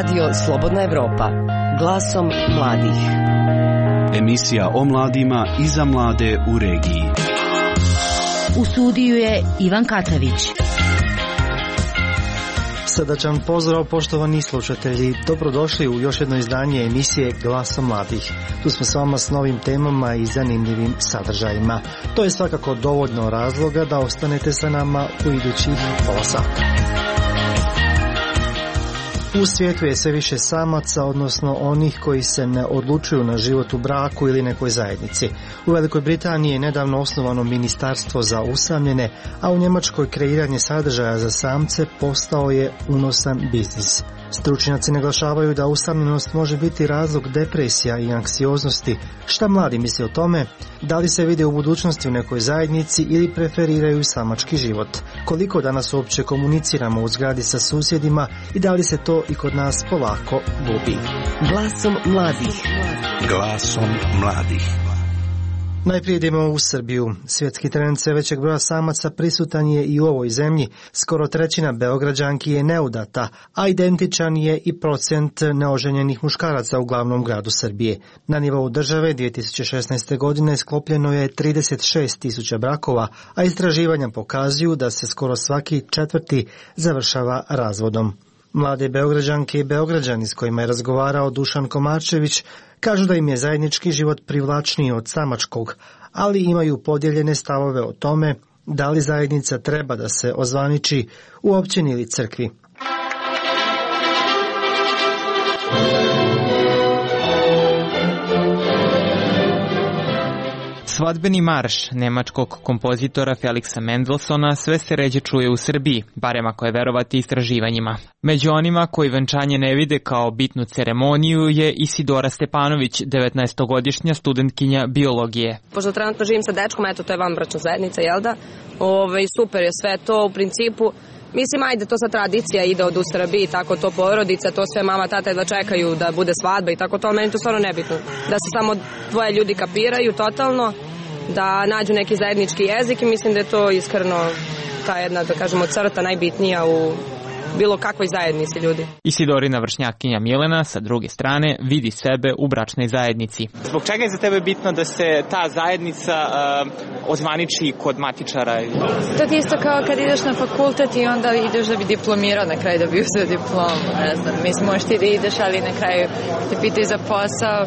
Radio Slobodna Evropa, glasom mladih. Emisija o mladima i za mlade u regiji. U studiju je Ivan Katravić. Srdačan pozdrav, poštovani slušatelji. Dobrodošli u još jedno izdanje emisije Glasom mladih. Tu smo s vama s novim temama i zanimljivim sadržajima. To je svakako dovoljno razloga da ostanete sa nama u idućih pola sata. U svijetu je sve više samaca, odnosno onih koji se ne odlučuju na život u braku ili nekoj zajednici. U Velikoj Britaniji je nedavno osnovano ministarstvo za usamljene, a u Njemačkoj kreiranje sadržaja za samce postao je unosan biznis. Stručnjaci naglašavaju da usamljenost može biti razlog depresija i anksioznosti. Šta mladi misle o tome? Da li se vide u budućnosti u nekoj zajednici ili preferiraju samački život? Koliko danas uopće komuniciramo u zgradi sa susjedima i da li se to i kod nas polako gubi? Glasom mladih. Glasom mladih. Najprije idemo u Srbiju. Svjetski trend sve većeg broja samaca prisutan je i u ovoj zemlji. Skoro trećina Beograđanki je neudata, a identičan je i procent neoženjenih muškaraca u glavnom gradu Srbije. Na nivou države 2016. godine sklopljeno je 36.000 brakova, a istraživanja pokazuju da se skoro svaki četvrti završava razvodom. Mlade Beograđanke i Beograđani s kojima je razgovarao Dušan Komarčević kažu da im je zajednički život privlačniji od samačkog, ali imaju podijeljene stavove o tome da li zajednica treba da se ozvaniči u općini ili crkvi. Svadbeni marš nemačkog kompozitora Felixa Mendelssohna sve se ređe čuje u Srbiji, barem ako je verovati istraživanjima. Među onima koji venčanje ne vide kao bitnu ceremoniju je Isidora Stepanović, 19-godišnja studentkinja biologije. Pošto trenutno živim sa dečkom, eto to je vanbračna zajednica, jel da? Super je sve to u principu. Mislim, ajde, to sa tradicija ide od u Srbiji, tako to porodica, to sve mama, tata jedva čekaju da bude svadba i tako to, meni to stvarno nebitno. Da se samo dvoje ljudi kapiraju totalno, da nađu neki zajednički jezik i mislim da je to iskreno ta jedna, da kažemo, crta najbitnija u bilo kakvoj zajednici ljudi. Isidorina vršnjakinja Milena, sa druge strane, vidi sebe u bračnoj zajednici. Zbog čega je za tebe bitno da se ta zajednica ozvaniči kod matičara? To ti isto kao kad ideš na fakultet i onda ideš da bi diplomirao, na kraju da bi uzeo diplomu. Ne znam, mislim, možeš ti da ideš, ali na kraju te pitaju za posao.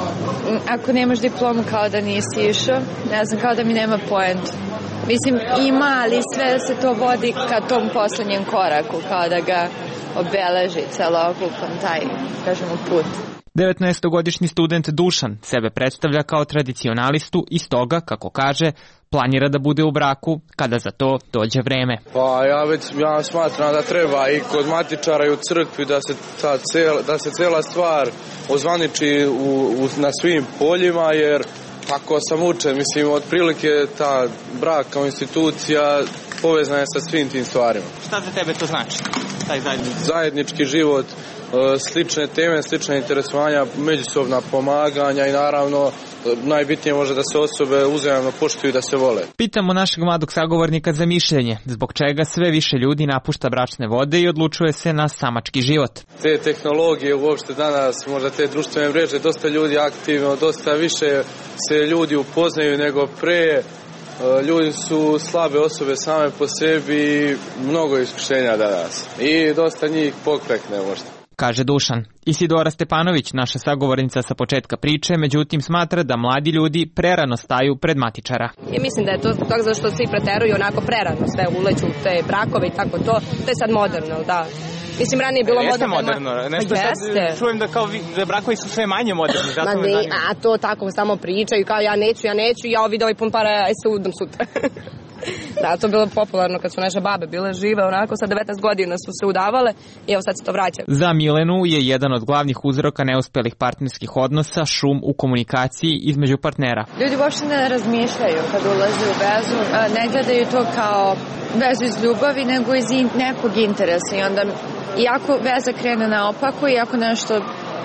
Ako nemaš diplomu, kao da nisi išao, ne znam, kao da mi nema poentu. Mislim, ima, ali sve se to vodi ka tom poslednjem koraku, kao da ga obeleži celokupan taj, kažemo, put. 19-godišnji student Dušan sebe predstavlja kao tradicionalistu i stoga, kako kaže, planira da bude u braku kada za to dođe vreme. Pa ja smatram da treba i kod matičara i u crkvi da se cela stvar ozvaniči na svim poljima, jer ako sam učen, mislim, otprilike ta brak kao institucija povezana je sa svim tim stvarima. Šta za tebe to znači, taj zajednički život, slične teme, slične interesovanja, međusobna pomaganja i naravno najbitnije može da se osobe uzajamno poštuju i da se vole. Pitamo našeg mladog sagovornika za mišljenje, zbog čega sve više ljudi napušta bračne vode i odlučuje se na samački život. Te tehnologije uopšte danas, možda te društvene mreže, dosta ljudi aktivno, dosta više se ljudi upoznaju nego pre. Ljudi su slabe osobe same po sebi i mnogo iskušenja danas. I dosta njih poklekne možda. Kaže Dušan. Isidora Stepanović, naša sagovornica sa početka priče, međutim smatra da mladi ljudi prerano staju pred matičara. I mislim da je to zbog toga zašto svi preteruju onako prerano, sve uleću u te brakove i tako to. To je sad moderno, da. Mislim, ranije je bilo moderno. Nešto sad čujem da kao da brakovi su sve manje moderni. A to tako samo pričaju, kao ja neću, ja vidi ovaj pun para, aj se udam sutra. Da, to je bilo popularno kad su naše babe bile žive, onako sa 19 godina su se udavale i evo sad se to vraća. Za Milenu je jedan od glavnih uzroka neuspelih partnerskih odnosa šum u komunikaciji između partnera. Ljudi uopšte ne razmišljaju kad ulaze u vezu, ne gledaju to kao vezu iz ljubavi, nego iz nekog interesa i onda iako veza krene naopako i ako nešto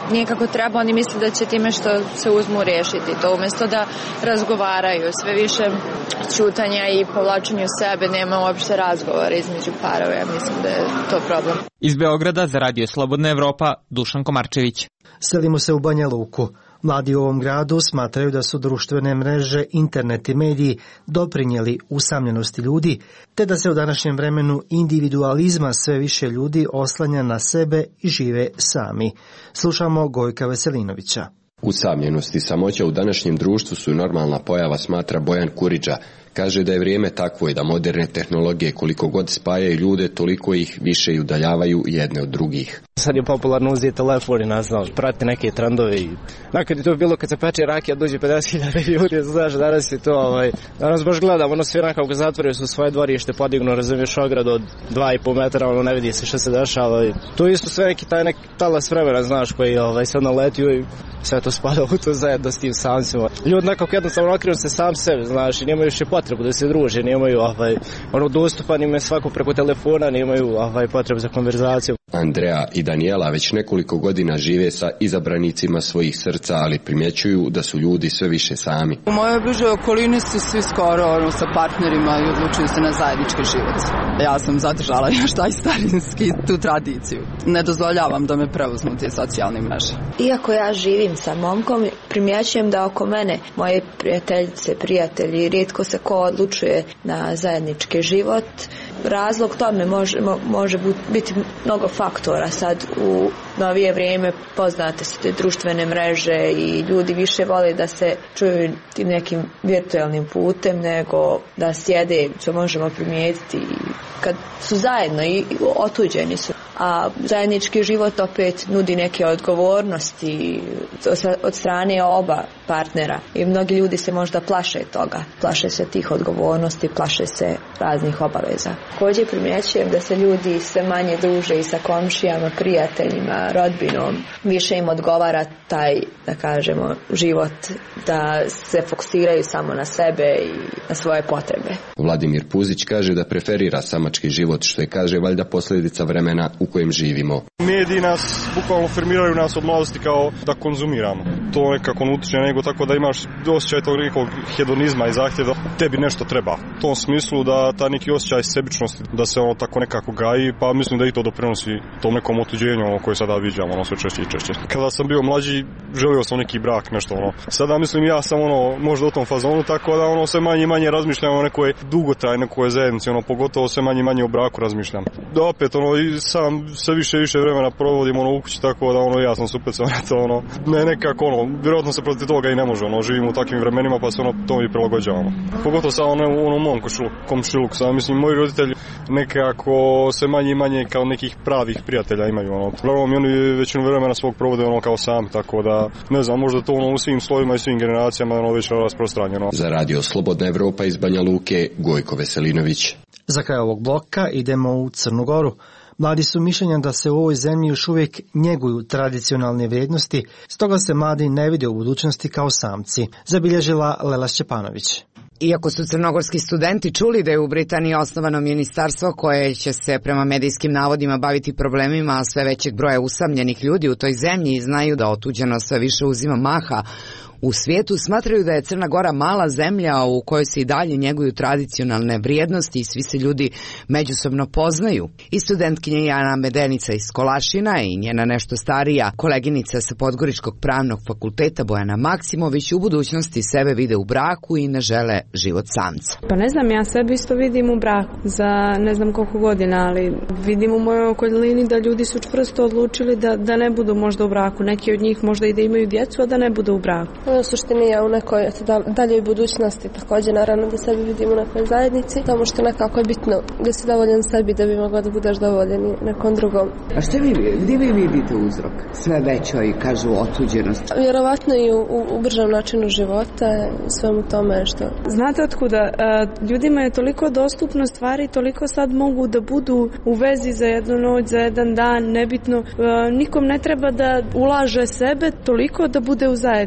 nije kako treba, oni misle da će time što se uzmu riješiti to, umjesto da razgovaraju. Sve više ćutanja i povlačenja u sebe, nema uopšte razgovora između parova, ja mislim da je to problem. Iz Beograda za Radio Slobodna Evropa, Dušan Komarčević. Selimo se u Banja Luku. Mladi u ovom gradu smatraju da su društvene mreže, internet i mediji doprinijeli usamljenosti ljudi, te da se u današnjem vremenu individualizma sve više ljudi oslanja na sebe i žive sami. Slušamo Gojka Veselinovića. Usamljenost i samoća u današnjem društvu su normalna pojava, smatra Bojan Kuriđa. Kaže da je vrijeme takvo i da moderne tehnologije koliko god spajaju ljude, toliko ih više i udaljavaju jedne od drugih. Sad je popularno uzeti telefon i prati neke trendovi. Nekad je to bilo kad se peče rakija, dođe 50.000 ljudi, znaš, danas je to, danas baš gledam, svi nekako zatvorili su svoje dvorište, podignu, razumiješ, ogradu od 2,5 metara, ne vidi se što se dešava. To je isto sve neki talas vremena, znaš, koji sad naletio i sve to spada u to zajedno s tim samcima. Ljudi nekako jednostavno okrenu se sam sebe, znaš, i nemaju više potrebu da se druže, nemaju dostupan im je svako preko telefona, nemaju potrebu za konverzaciju. Andreja i Daniela već nekoliko godina žive sa izabranicima svojih srca, ali primjećuju da su ljudi sve više sami. U mojoj bližoj okolini su svi skoro sa partnerima i odlučuju se na zajednički život. Ja sam zadržala još taj starinski, tu tradiciju. Ne dozvoljavam da me preuzmu te socijalne mreže. Iako ja živim sa momkom, primjećujem da oko mene moje prijateljice, prijatelji, rijetko se ko odlučuje na zajednički život. Razlog tome može biti mnogo faktora. Sad u novije vrijeme poznate su te društvene mreže i ljudi više vole da se čuju tim nekim virtualnim putem nego da sjede, što možemo primijetiti kad su zajedno i otuđeni su. A zajednički život opet nudi neke odgovornosti od strane oba partnera i mnogi ljudi se možda plaše toga. Plaše se tih odgovornosti, plaše se raznih obaveza. Također primjećujem da se ljudi sve manje druže i sa komšijama, prijateljima, rodbinom. Više im odgovara taj, da kažemo, život, da se fokusiraju samo na sebe i na svoje potrebe. Vladimir Puzić kaže da preferira samački život, što je, kaže, valjda posljedica vremena u kojem živimo. Mediji nas bukvalno formiraju nas od mladosti kao da konzumiramo. To nekako ne utiče nego tako da imaš osjećaj tog nekog hedonizma i zahtjeva da tebi nešto treba. U tom smislu da ta neki osjećaj sebičnosti da se tako nekako gaji, pa mislim da i to doprinosi tom nekom otuđenju koje sada viđamo sve češće i češće. Kada sam bio mlađi, želio sam neki brak, nešto Sada mislim ja sam možda u tom fazonu, tako da sve manje i manje razmišljam o nekoj dugotrajnoj nekoj zajednici, pogotovo sve manje i manje o braku razmišljam. Da opet i sam sve više i više vremena provodim u kući, tako da ja sam super na to, ne nekako vjerojatno se protiv toga i ne može, živimo u takvim vremenima pa se to i prilagođavamo. Pogotovo sa mom komšiluku, mislim moji roditelji nekako se manje i manje kao nekih pravih prijatelja imaju, uglavnom oni većinu vremena svog provode kao sam, tako da ne znam, možda to u svim slojima i svim generacijama već rasprostranjeno. Za Radio Slobodna Evropa iz Banja Luke, Gojko Veselinović. Za kraj ovog bloka idemo u Crnu Goru. Mladi su mišljenja da se u ovoj zemlji još uvijek njeguju tradicionalne vrijednosti, stoga se mladi ne vide u budućnosti kao samci, zabilježila Lela Šćepanović. Iako su crnogorski studenti čuli da je u Britaniji osnovano ministarstvo koje će se prema medijskim navodima baviti problemima sve većeg broja usamljenih ljudi u toj zemlji i znaju da otuđenost sve više uzima maha u svijetu, smatraju da je Crna Gora mala zemlja u kojoj se i dalje njeguju tradicionalne vrijednosti i svi se ljudi međusobno poznaju. I studentkinja Jana Medenica iz Kolašina i njena nešto starija koleginica sa Podgoričkog pravnog fakulteta Bojana Maksimović u budućnosti sebe vide u braku i ne žele život samca. Pa ne znam, ja sebe isto vidim u braku za ne znam koliko godina, ali vidim u mojoj okolini da ljudi su čvrsto odlučili da ne budu možda u braku. Neki od njih možda i da imaju djecu, a da ne budu u braku. U suštini ja u nekoj daljoj budućnosti također naravno da sebi vidim u nekoj zajednici, tamo što nekako je bitno da si dovoljan sebi da bi mogao da budeš dovoljan i nekom drugom. A gdje vi vidite uzrok sve većoj, kažu, otuđenosti? Vjerovatno i u bržem načinu života, svemu tome što... Znate otkuda? Ljudima je toliko dostupno stvari, toliko sad mogu da budu u vezi za jednu noć, za jedan dan, nebitno. Nikom ne treba da ulaže sebe toliko da bude u zajednici sa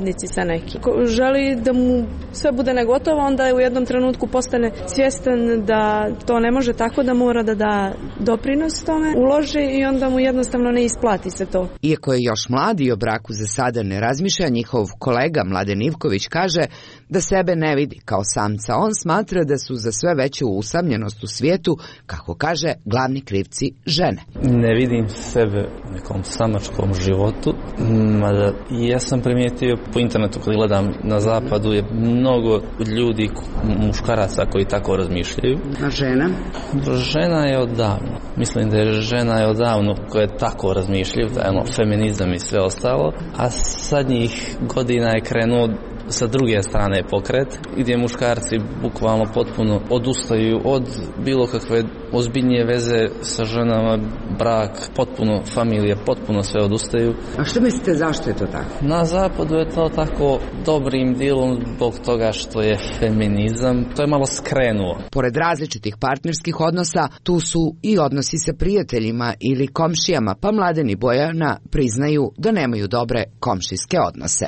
neki. Ko želi da mu sve bude negotovo, onda u jednom trenutku postane svjestan da to ne može tako, da mora da da doprinos tome, uloži i onda mu jednostavno ne isplati se to. Iako je još mlad i o braku za sada ne razmišlja, njihov kolega Mladen Ivković kaže da sebe ne vidi kao samca. On smatra da su za sve veću usamljenost u svijetu, kako kaže, glavni krivci žene. Ne vidim sebe u nekom samačkom životu, mada ja sam primijetio po internetu kad gledam na zapadu je mnogo ljudi, muškaraca koji tako razmišljaju. A žena? Žena je odavno. Mislim da je žena odavno koja tako razmišljaju, da je feminizam i sve ostalo, a zadnjih godina je krenuo sa druge strane pokret, gdje muškarci bukvalno potpuno odustaju od bilo kakve ozbiljnije veze sa ženama, brak, potpuno familije, potpuno sve odustaju. A što mislite, zašto je to tako? Na zapadu je to tako dobrim dijelom zbog toga što je feminizam, to je malo skrenuo. Pored različitih partnerskih odnosa, tu su i odnosi sa prijateljima ili komšijama, pa Mladen i Bojana priznaju da nemaju dobre komšijske odnose.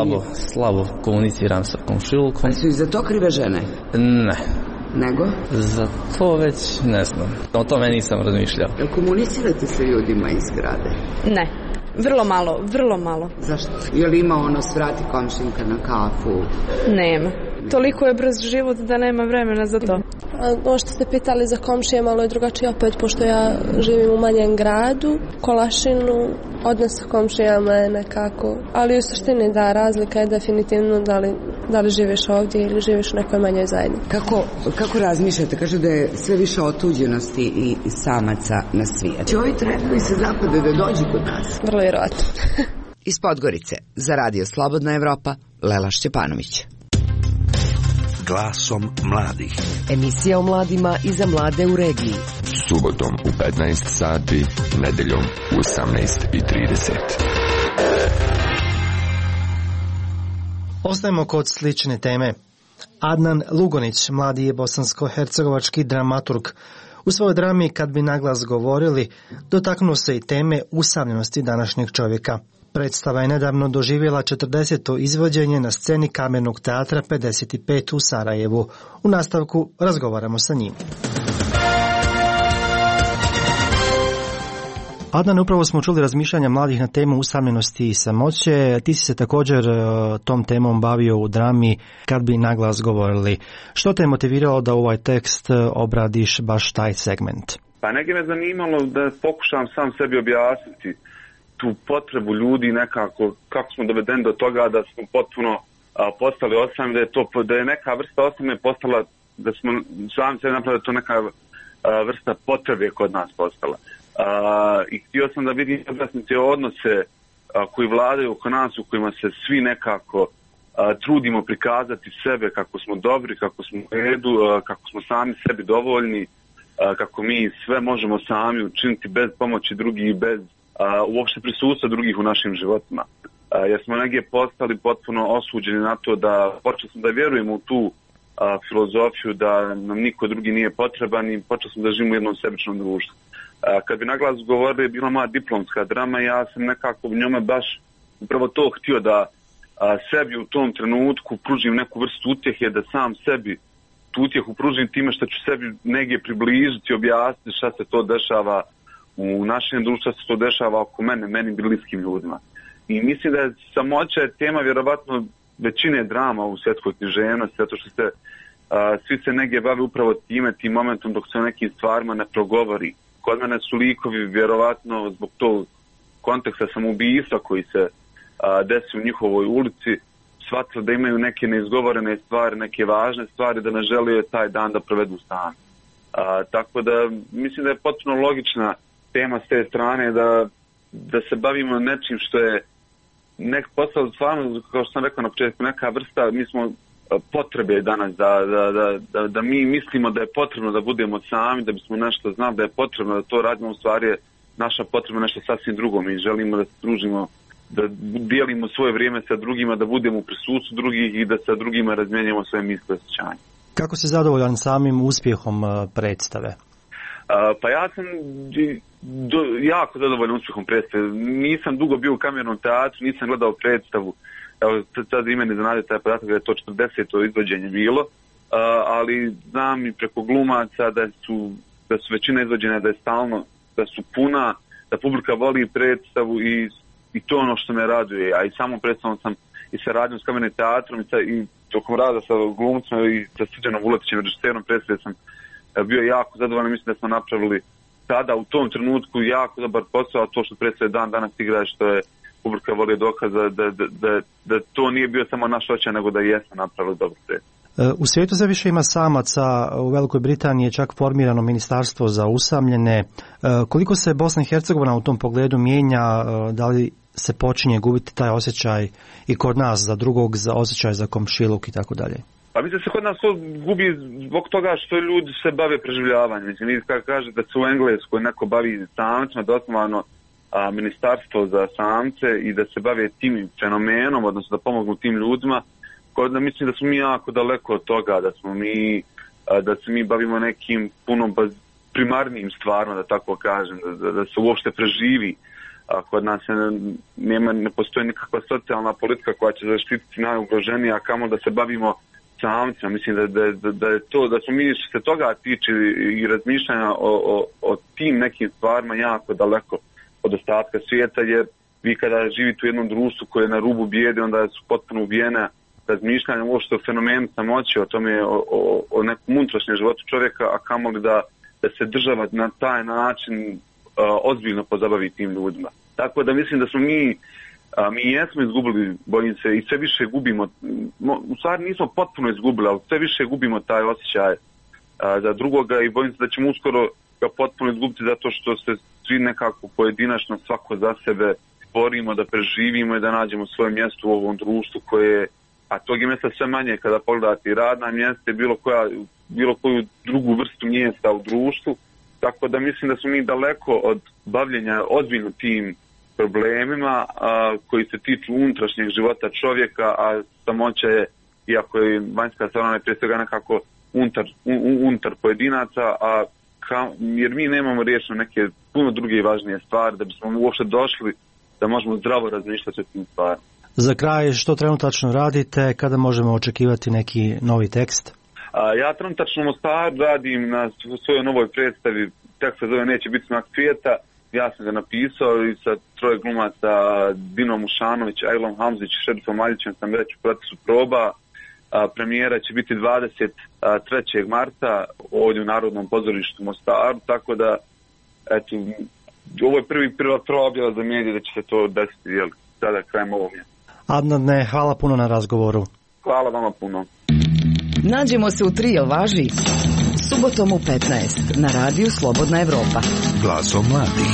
Slabo komuniciram sa komšilukom. Ali su i za to krive žene? Ne. Nego? Za to već ne znam. O tome nisam razmišljao. Jel komunicirate sa ljudima iz grade? Ne. Vrlo malo, vrlo malo. Zašto? Je li ima ono svrati komšinka na kafu? Nema. Toliko je brz život da nema vremena za to. Ovo što ste pitali za komšije malo je drugačije opet, pošto ja živim u manjem gradu, Kolašinu, odnos sa komšijama je nekako, ali u suštini da, razlika je definitivno da li živiš ovdje ili živiš u nekoj manjoj zajednici. Kako razmišljate? Kažu da je sve više otuđenosti i samaca na svijetu. Će ovi trendovi se zapada da dođu kod nas? Vrlo vjerojatno. Iz Podgorice, za Radio Slobodna Evropa, Lela Šćepanović. Glasom mladih. Emisija o mladima i za mlade u regiji. Subotom u 15 sati, nedeljom u 18:30. Ostajemo kod slične teme. Adnan Lugonić, mladi je bosansko-hercegovački dramaturg. U svojoj drami Kad bi naglas govorili, dotaknuo se i teme usamljenosti današnjeg čovjeka. Predstava je nedavno doživjela 40. izvođenje na sceni Kamernog teatra 55 u Sarajevu. U nastavku razgovaramo sa njim. Adnan, upravo smo čuli razmišljanja mladih na temu usamljenosti i samoće. Ti si se također tom temom bavio u drami Kad bi naglas govorili. Što te je motiviralo da u ovaj tekst obradiš baš taj segment? Pa neke me zanimalo da pokušam sam sebi objasniti tu potrebu ljudi nekako, kako smo dovedeni do toga da smo potpuno postali osamljeni, da je neka vrsta osamljenja postala, da smo sami sebi napravili da to neka vrsta potrebe kod nas postala. I htio sam da vidim objasniti odnose koji vladaju oko nas, u kojima se svi nekako trudimo prikazati sebe kako smo dobri, kako smo u redu, kako smo sami sebi dovoljni, kako mi sve možemo sami učiniti bez pomoći drugih, bez uopšte prisustva drugih u našim životima. Jer smo negdje postali potpuno osuđeni na to da počeo sam da vjerujem u tu filozofiju da nam niko drugi nije potreban i počeo sam da živim u jednom sebičnom društvu. Kad bi naglas govorili, je bila moja diplomska drama i ja sam nekako u njome baš upravo to htio da sebi u tom trenutku pružim neku vrstu utjehe, da sam sebi tu utjehu pružim time što ću sebi negdje približiti, objasniti šta se to dešava u našem društvu, se to dešava oko meni bliskim ljudima. I mislim da je samoća tema vjerovatno većine drama u svjetskoj književnosti, zato što svi se negdje bave upravo tim momentom dok se o nekim stvarima ne progovori. Kod mene su likovi vjerovatno zbog tog konteksta samoubistva koji se desi u njihovoj ulici, shvatili da imaju neke neizgovorene stvari, neke važne stvari, da ne žele taj dan da provedu sami. Tako da mislim da je potpuno logična tema s te strane da se bavimo nečim što je postalo stvarno, kao što sam rekao na početku, neka vrsta, mi smo potrebe danas, da mi mislimo da je potrebno da budemo sami, da bismo nešto znali, da je potrebno da to radimo, u stvari je naša potreba nešto sasvim drugo. Mi želimo da se družimo, da dijelimo svoje vrijeme sa drugima, da budemo u prisustvu drugih i da sa drugima razmijenjamo svoje misle i osjećanja. Kako si zadovoljan samim uspjehom predstave? Pa ja sam jako zadovoljan uspjehom predstave. Nisam dugo bio u Kamernom teatru, nisam gledao predstavu evo sad i meni zanade taj podatak da je to 40. izvođenje bilo, ali znam i preko glumaca da su većina izvođenja da je stalno, da su puna, da publika voli predstavu i to ono što me raduje, a i samom predstavom sam i saradnjom s Kamernim teatrom i tokom rada sa glumcima i sa Srđanom Vuletićem, režiserom predstave sam bio jako zadovoljan. Mislim da smo napravili tada u tom trenutku jako dobar posao, a to što predstave dan danas igra, što je publika voli dokaza da to nije bio samo naš očaj, nego da jesmo napravili dobro predstavu. U svijetu sve više ima samaca, u Velikoj Britaniji je čak formirano ministarstvo za usamljene. Koliko se Bosna i Hercegovina u tom pogledu mijenja, da li se počinje gubiti taj osjećaj i kod nas za drugog, za osjećaj za komšiluk i tako dalje? Pa mislim da se kod nas to gubi zbog toga što ljudi se bave preživljavanjem. Mislim, kada kaže da se u Engleskoj neko bavi samcima, da je osnovano ministarstvo za samce i da se bave tim fenomenom, odnosno da pomognu tim ljudima, mislim da smo mi jako daleko od toga, da se mi bavimo nekim puno primarnijim stvarno, da tako kažem, da se uopšte preživi. Kod nas ne postoji nikakva socijalna politika koja će zaštititi najugroženije, a kamo da se bavimo samcima. Mislim da je to, da smo mi što se toga tiče i razmišljanja o tim nekim stvarima jako daleko od ostatka svijeta, jer vi kada živite u jednom društvu koje je na rubu bijede, onda su potpuno ubijena razmišljanja uopšte o fenomenu samoće, o tome o nekom unutrašnjem životu čovjeka, a kamoli da se država na taj način ozbiljno pozabavi tim ljudima. Tako da mislim da smo mi jesmo izgubili, bojim se, i sve više gubimo, u stvari nismo potpuno izgubili, ali sve više gubimo taj osjećaj za drugoga i bojim se da ćemo uskoro ga potpuno izgubiti zato što se svi nekako pojedinačno svako za sebe borimo da preživimo i da nađemo svoje mjesto u ovom društvu koje, a tog je mjesta sve manje kada pogledate i radna mjesta i bilo koju drugu vrstu mjesta u društvu. Tako da mislim da smo mi daleko od bavljenja ozbiljno tim problemima koji se tiču unutrašnjeg života čovjeka, a samoća je, iako je vanjska strana prije svega nekako unutar pojedinaca, jer mi nemamo riješeno neke puno druge i važnije stvari da bismo uopšte došli da možemo zdravo razmišljati o tim stvarima. Za kraj, što trenutačno radite, kada možemo očekivati neki novi tekst? Ja trenutačno u Mostaru radim na svojoj novoj predstavi, tekst se zove Neće biti znak svijeta. Ja sam ga napisao i sa troje glumaca, Dinom Mušanović, Ajlom Hamzić, Šerifom Maljićem sam već u procesu proba. Premijera će biti 23. marta ovdje u Narodnom pozorištu u Mostaru, tako da eto, ovo je prva objava za medije da će se to desiti sada krajem ovog mjesta. Adnane, hvala puno na razgovoru. Hvala vama puno. Nađemo se u 3, jel važi? Subotom u 15 na radiju Slobodna Evropa. Glasom mladih.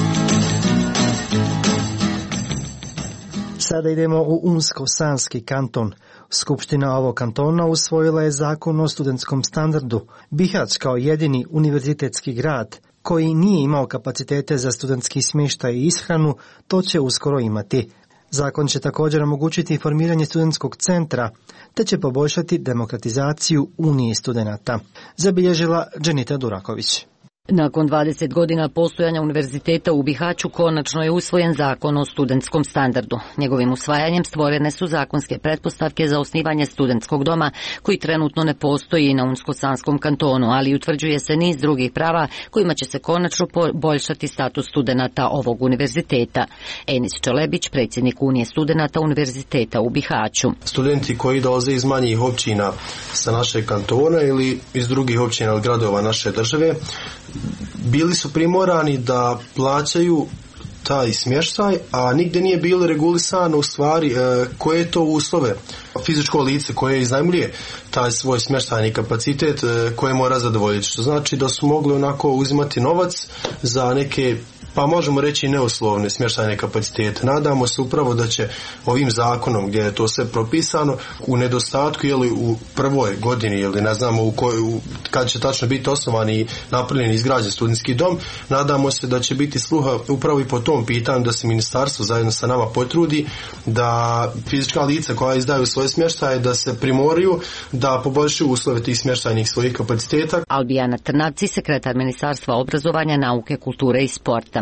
Sada idemo u Unsko-Sanski kanton. Skupština ovog kantona usvojila je zakon o studentskom standardu. Bihać kao jedini univerzitetski grad koji nije imao kapacitete za studentski smještaj i ishranu, to će uskoro imati. Zakon će također omogućiti formiranje studentskog centra, te će poboljšati demokratizaciju Unije studenata, zabilježila Dženita Duraković. Nakon 20 godina postojanja univerziteta u Bihaću konačno je usvojen zakon o studentskom standardu. Njegovim usvajanjem stvorene su zakonske pretpostavke za osnivanje studentskog doma koji trenutno ne postoji na Unsko-Sanskom kantonu, ali utvrđuje se niz drugih prava kojima će se konačno poboljšati status studenata ovog univerziteta. Enis Čelebić, predsjednik Unije studenata univerziteta u Bihaću. Studenti koji dolaze iz manjih općina sa našeg kantona ili iz drugih općina ili gradova naše države bili su primorani da plaćaju taj smještaj, a nigdje nije bilo regulisano u stvari koje je to uslove fizičko lice koje iznajmljuje taj svoj smještajni kapacitet koje mora zadovoljiti, što znači da su mogli onako uzimati novac za neke, pa možemo reći, neuslovne smještajne kapacitete. Nadamo se upravo da će ovim zakonom, gdje je to sve propisano, u nedostatku ili u prvoj godini ili ne znamo kad će tačno biti osnovan i napravljen i izgrađen studentski dom, nadamo se da će biti sluha upravo i po tom pitanju, da se ministarstvo zajedno sa nama potrudi da fizička lica koja izdaju svoje smještaje da se primoraju da poboljšaju uslove tih smještajnih svojih kapaciteta. Albijana Trnavci, sekretar Ministarstva obrazovanja, nauke, kulture i sporta.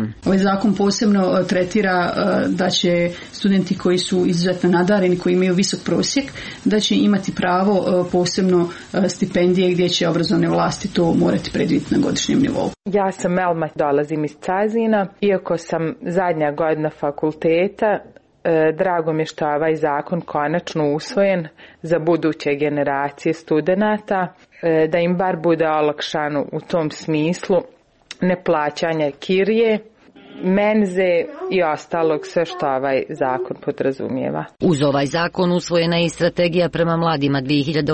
7. Ovaj zakon posebno tretira da će studenti koji su izuzetno nadareni, koji imaju visok prosjek, da će imati pravo posebno stipendije gdje će obrazovne vlasti to morati predvidjeti na godišnjem nivou. Ja sam Elma, dolazim iz Cazina. Iako sam zadnja godina fakulteta, drago mi je što je ovaj zakon konačno usvojen za buduće generacije studenata, da im bar bude olakšano u tom smislu neplaćanja kirije, menze i ostalog, sve što ovaj zakon podrazumijeva. Uz ovaj zakon usvojena je i strategija prema mladima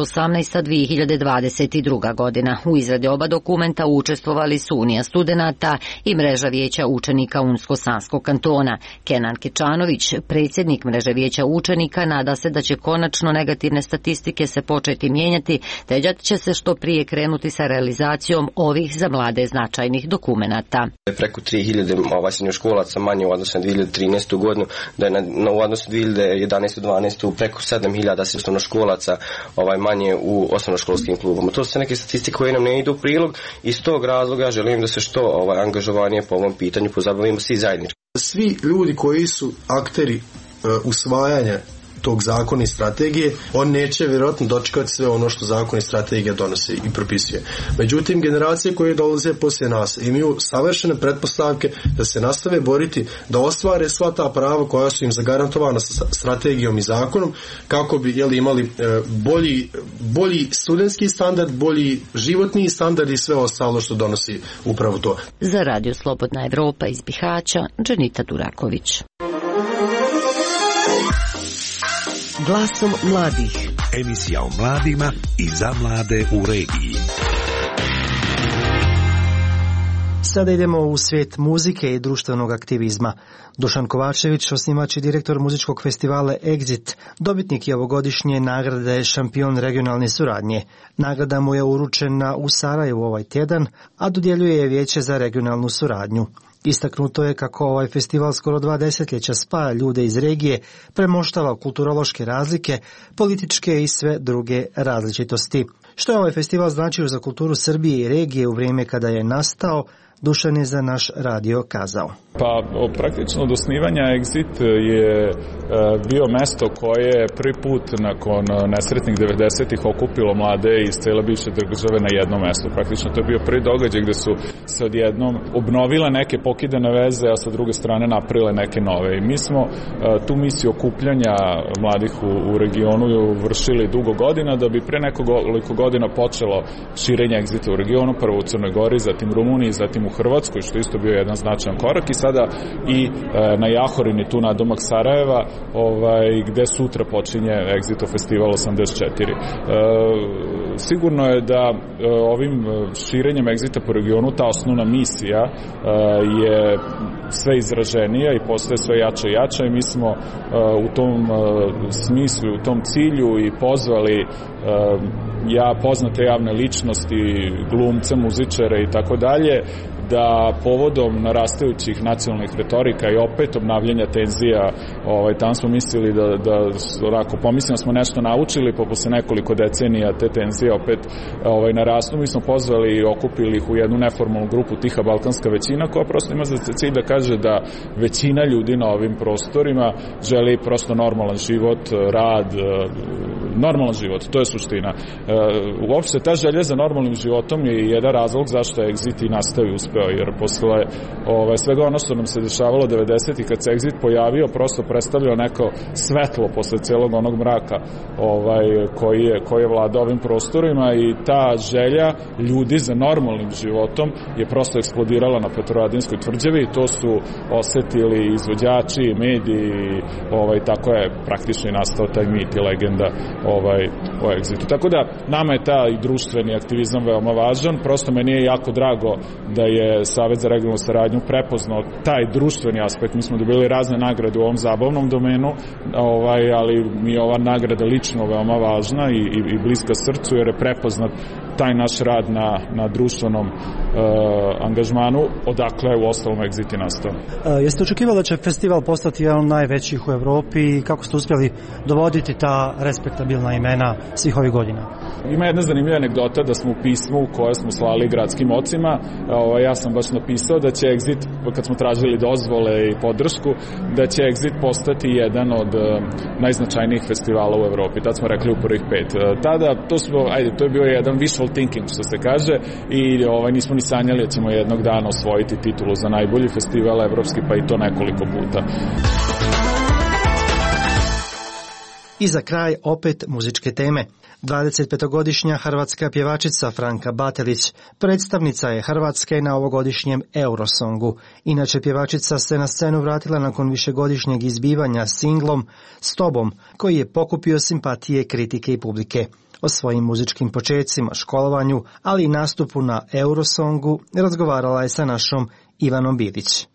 2018-2022 godina. U izradi oba dokumenta učestvovali su Unija studenata i Mreža vijeća učenika Unsko-Sanskog kantona. Kenan Kečanović, predsjednik Mreže vijeća učenika, nada se da će konačno negativne statistike se početi mijenjati, te da će se što prije krenuti sa realizacijom ovih za mlade značajnih dokumenata. Preko 3000 srednjoškolaca manje u odnosu na 2013. godinu, da je u odnosu 2011-2012 preko 7000 srednjoškolaca manje u osnovnoškolskim klubama. To su sve neke statistike koje nam ne idu u prilog i iz tog razloga želim da se što angažovanije po ovom pitanju pozabavimo svi zajednički. Svi ljudi koji su akteri usvajanja tog zakona i strategije, on neće vjerojatno dočekati sve ono što zakon i strategija donose i propisuje. Međutim, generacije koje dolaze poslije nas imaju savršene pretpostavke da se nastave boriti, da ostvare sva ta prava koja su im zagarantovana sa strategijom i zakonom, kako bi imali bolji studentski standard, bolji životni standard i sve ostalo što donosi upravo to. Za Radio Slobodna Evropa iz Bihaća, Dženita Duraković. Glasom mladih. Emisija o mladima i za mlade u regiji. Sada idemo u svijet muzike i društvenog aktivizma. Dušan Kovačević, osnivač i direktor muzičkog festivala Exit, dobitnik je ovogodišnje nagrade Šampion regionalne suradnje. Nagrada mu je uručena u Sarajevu ovaj tjedan, a dodjeljuje je Vijeće za regionalnu suradnju. Istaknuto je kako ovaj festival skoro 2 desetljeća spaja ljude iz regije, premoštava kulturološke razlike, političke i sve druge različitosti. Što je ovaj festival značio za kulturu Srbije i regije u vrijeme kada je nastao, Dušan je za naš radio kazao. Pa praktično od osnivanja Exit je bio mesto koje je prvi put nakon nesretnih 90-ih okupilo mlade iz cijele bivše države na jedno mesto. Praktično to je bio prvi događaj gdje su se odjednom obnovile neke pokidane veze, a sa druge strane napravile neke nove. I mi smo tu misiju okupljanja mladih u regionu vršili dugo godina, da bi pre nekoliko godina počelo širenje Exita u regionu, prvo u Crnoj Gori, zatim Rumuniji, zatim u Hrvatskoj, što isto bio jedan značajan korak, i sada i na Jahorini, tu na domak Sarajeva, gde sutra počinje Exito festival 84. Sigurno je da ovim širenjem Exita po regionu ta osnovna misija je sve izraženija i postaje sve jača i jača, i mi smo u tom smislu, u tom cilju i pozvali poznate javne ličnosti, glumce, muzičare i tako dalje, da povodom narastajućih nacionalnih retorika i opet obnavljanja tenzija, tamo smo mislili da pomislimo smo nešto naučili, pa posle nekoliko decenija te tenzije opet narastu. Mi smo pozvali i okupili ih u jednu neformalnu grupu Tiha balkanska većina, koja prosto ima za cilj da kaže da većina ljudi na ovim prostorima želi prosto normalan život, rad, normalan život, to je suština. Uopšte ta želja za normalnim životom je jedan razlog zašto je Exit i nastavio uspeo, jer posle svega ono što nam se dešavalo 90-ih kad se Exit pojavio, prosto predstavljao neko svetlo posle celog onog mraka koji je vladao ovim prostorima, i ta želja ljudi za normalnim životom je prosto eksplodirala na Petrovaradinskoj tvrđavi, i to su osetili izvođači, mediji, tako je praktično i nastao taj mit i legenda o Exitu. Tako da nama je taj društveni aktivizam veoma važan, prosto meni je jako drago da je Savet za regionalnu saradnju prepoznao taj društveni aspekt. Mi smo dobili razne nagrade u ovom zabavnom domenu, ali mi je ova nagrada lično veoma važna i bliska srcu, jer je prepoznat taj naš rad na društvenom angažmanu, odakle u ostalom Exit i nastao. Jeste očekivali da će festival postati jedan od najvećih u Evropi i kako ste uspjeli dovoditi ta respektabilna imena svih ovih godina? Ima jedna zanimljiva anegdota da smo u pismu koje smo slali gradskim ocima, ja sam baš napisao da će Exit, kad smo tražili dozvole i podršku, da će Exit postati jedan od najznačajnijih festivala u Evropi. Tad smo rekli u prvih 5. Tada, to je bio jedan wishful thinking, što se kaže, i nismo ni sanjali da ćemo jednog dana osvojiti titulu za najbolji festival evropski, pa i to nekoliko puta. I za kraj opet muzičke teme. 25-godišnja hrvatska pjevačica Franka Batelić predstavnica je Hrvatske na ovogodišnjem Eurosongu. Inače, pjevačica se na scenu vratila nakon višegodišnjeg izbivanja singlom S tobom, koji je pokupio simpatije kritike i publike. O svojim muzičkim počecima, školovanju, ali i nastupu na Eurosongu razgovarala je sa našom Ivanom Bilić.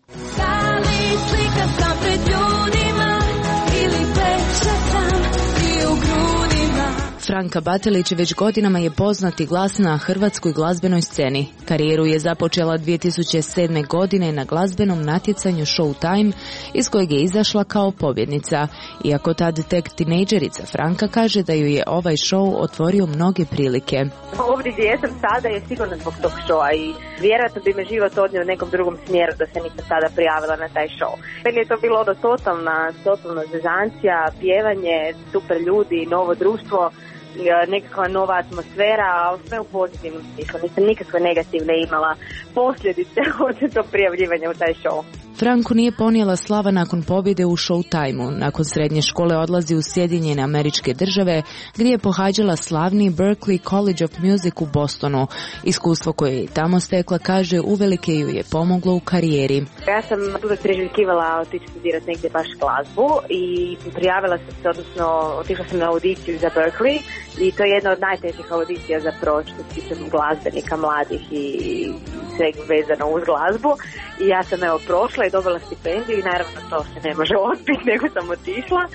Franka Batelić već godinama je poznati glas na hrvatskoj glazbenoj sceni. Karijeru je započela 2007. godine na glazbenom natjecanju Showtime, iz kojeg je izašla kao pobjednica. Iako tad tek tinejdžerica, Franka kaže da ju je ovaj show otvorio mnoge prilike. Ovdje gdje jesam sada je sigurno zbog tog showa i vjerojatno bi me život odnio u nekom drugom smjeru da se nisam sada prijavila na taj show. Meni je to bilo totalna zezancija, pjevanje, super ljudi, novo društvo, nekakva nova atmosfera, a sve u pozitivnom smislu. Nisam nikakve negativne imala posljedice od tog prijavljivanja u taj show. Franku nije ponijela slava nakon pobjede u Showtime-u. Nakon srednje škole odlazi u Sjedinjene Američke Države, gdje je pohađala slavni Berklee College of Music u Bostonu. Iskustvo koje je tamo stekla, kaže, uvelike ju je pomoglo u karijeri. Ja sam uvijek priželjkivala otići studirati negdje baš glazbu i prijavila sam se, odnosno otišla sam na audiciju za Berklee i to je jedna od najtežih audicija za proći što se tiče glazbenika, mladih i sveg vezano uz glazbu. I ja sam prošla i dobila stipendiju i naravno to se ne može odbiti, nego sam otišla.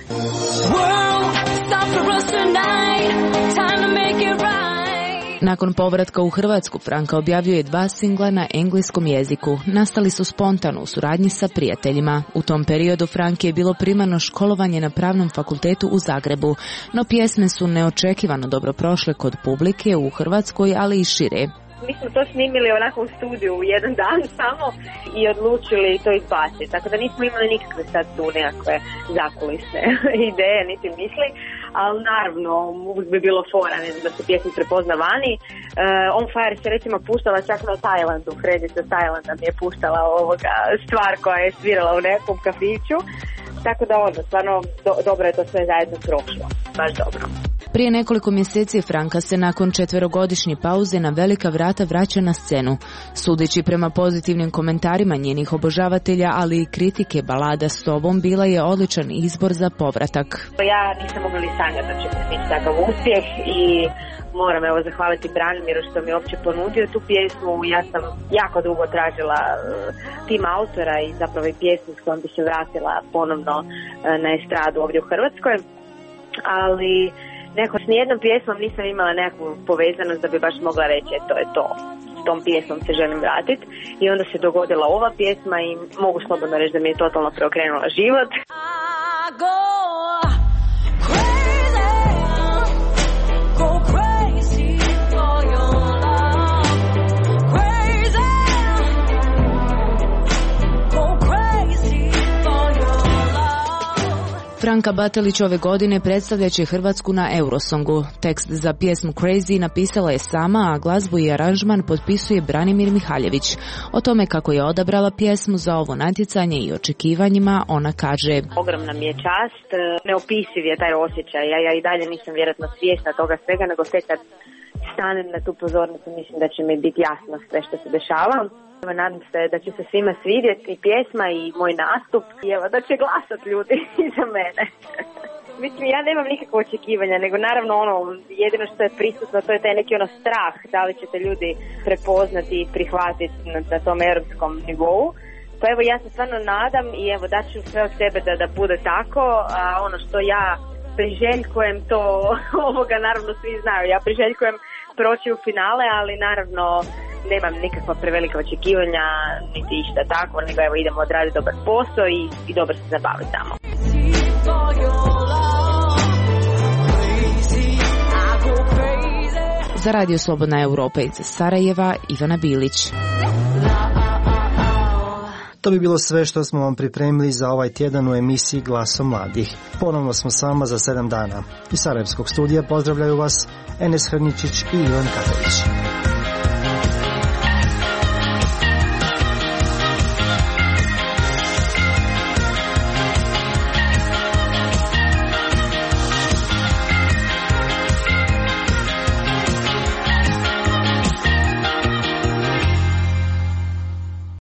Nakon povratka u Hrvatsku, Franka objavljuje 2 singla na engleskom jeziku. Nastali su spontano u suradnji sa prijateljima. U tom periodu Franki je bilo primarno školovanje na Pravnom fakultetu u Zagrebu, no pjesme su neočekivano dobro prošle kod publike u Hrvatskoj, ali i šire. Mi smo to snimili onako u studiju u jedan dan samo i odlučili to izbaciti. Tako da nismo imali nikakve sad tu nekakve zakulisne ideje, niti misli. Ali naravno, uvijek bi bilo fora da se pjesma prepozna vani. On Fire se recimo puštala čak na Tajlandu. Fredica Tajlanda mi je puštala stvar koja je svirala u nekom kafiću. Tako da stvarno dobro je to sve zajedno prošlo. Baš dobro. Prije nekoliko mjeseci Franka se nakon 4-godišnje pauze na velika vrata vraća na scenu. Sudeći prema pozitivnim komentarima njenih obožavatelja, ali i kritike, balada S tobom bila je odličan izbor za povratak. Ja nisam mogla ni sanjati da će biti takav uspjeh i moram zahvaliti Branimiru što mi je uopće ponudio tu pjesmu. Ja sam jako dugo tražila tim autora i zapravo i pjesmu s kojom bi se vratila ponovno na estradu ovdje u Hrvatskoj. Ali s nijednom pjesmom nisam imala nekakvu povezanost da bi baš mogla reći to je to. S tom pjesmom se želim vratiti. I onda se dogodila ova pjesma i mogu slobodno reći da mi je totalno preokrenula život. Franka Batelić ove godine predstavljat će Hrvatsku na Eurosongu. Tekst za pjesmu Crazy napisala je sama, a glazbu i aranžman potpisuje Branimir Mihaljević. O tome kako je odabrala pjesmu za ovo natjecanje i očekivanjima, ona kaže: Ogromna mi je čast, neopisiv je taj osjećaj. Ja i dalje nisam vjerojatno svjesna toga svega, nego sve kad stanem na tu pozornicu mislim da će mi biti jasno sve što se dešava. Nadam se da će se svima svidjeti i pjesma i moj nastup i da će glasat ljudi iza mene. Mislim, ja nemam nikakve očekivanja, nego naravno jedino što je prisutno to je taj neki strah, da li će te ljudi prepoznati i prihvatiti na tom europskom nivou. Pa ja se stvarno nadam i daću sve od sebe da bude tako, a što ja priželjkujem to, naravno svi znaju, ja priželjkujem proći u finale, ali naravno nemam nikakva prevelika očekivanja, niti išta tako, nego evo idemo odraditi dobar posao i dobro se zabaviti tamo. Za Radio Slobodna Europa iz Sarajeva, Ivana Bilić. To bi bilo sve što smo vam pripremili za ovaj tjedan u emisiji Glasom mladih. Ponovno smo s vama za 7 dana. Iz Sarajevskog studija pozdravljaju vas Enes Hrničić i Ivan Katović.